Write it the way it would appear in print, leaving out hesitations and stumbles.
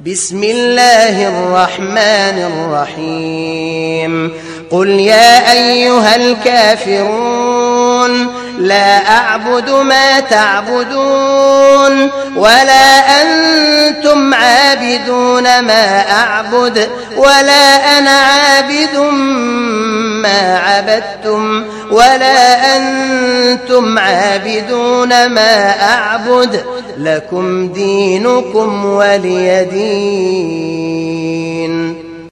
بسم الله الرحمن الرحيم قل يا أيها الكافرون لا أعبد ما تعبدون ولا أنتم عابدون ما أعبد ولا أنا عابد ما عبدتم ولا أنتم عابدون ما أعبد لكم دينكم ولي دين.